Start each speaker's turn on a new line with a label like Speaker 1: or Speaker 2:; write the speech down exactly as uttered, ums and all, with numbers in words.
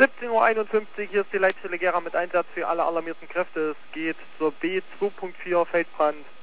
Speaker 1: siebzehn Uhr einundfünfzig, hier ist die Leitstelle Gera mit Einsatz für alle alarmierten Kräfte. Es geht zur B zwei Punkt vier Feldbrand